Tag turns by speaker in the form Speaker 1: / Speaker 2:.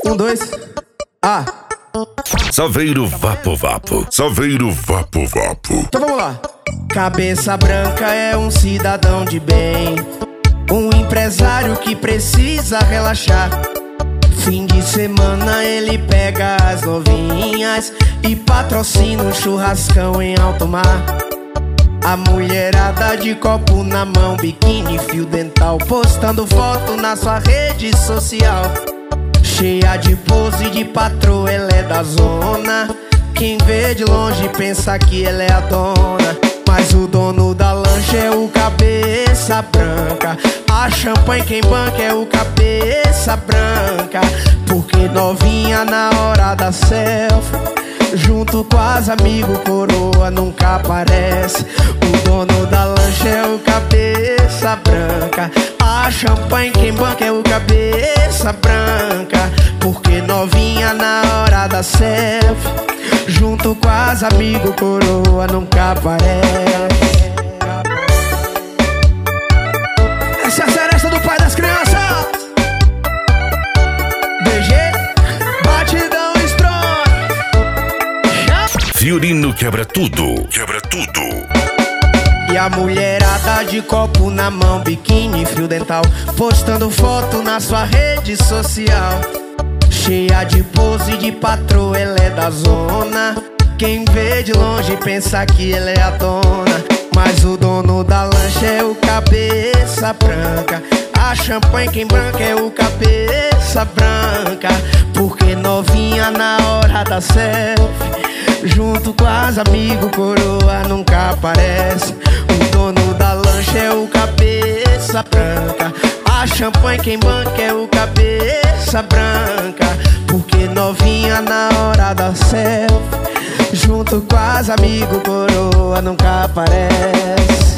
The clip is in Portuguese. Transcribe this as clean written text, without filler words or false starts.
Speaker 1: Um, dois. Ah.
Speaker 2: Saveiro Vapo Vapo. Saveiro Vapo Vapo.
Speaker 1: Então vamos lá. Cabeça branca é um cidadão de bem, um empresário que precisa relaxar. Fim de semana ele pega as novinhas e patrocina um churrascão em alto mar. A mulherada de copo na mão, biquíni, fio dental, postando foto na sua rede social. Cheia de pose de patroa, ela é da zona. Quem vê de longe pensa que ela é a dona, mas o dono da lancha é o cabeça branca. A champanhe quem banca é o cabeça branca. Porque novinha na hora da selfie, junto com as amigos coroa nunca aparece. O dono da lancha é o cabeça branca. A champanhe quem banca é o cabeça branca. Porque novinha na hora da selfie, junto com as amigos coroa nunca aparece. Essa é a seresta do pai das crianças. BG, batidão strong.
Speaker 2: Fiorino quebra tudo. Quebra tudo.
Speaker 1: E a mulherada de copo na mão, biquíni, fio dental, postando foto na sua rede social. Cheia de pose de patroa, ela é da zona. Quem vê de longe pensa que ela é a dona, mas o dono da lancha é o cabeça branca. A champanhe quem branca é o cabeça branca. Porque novinha na hora da selfie, junto com as amigos coroa nunca aparece. O dono da lancha é o cabeça branca. A champanhe quem banca é o cabeça branca. Porque novinha na hora da selfie, junto com as amigos coroa nunca aparece.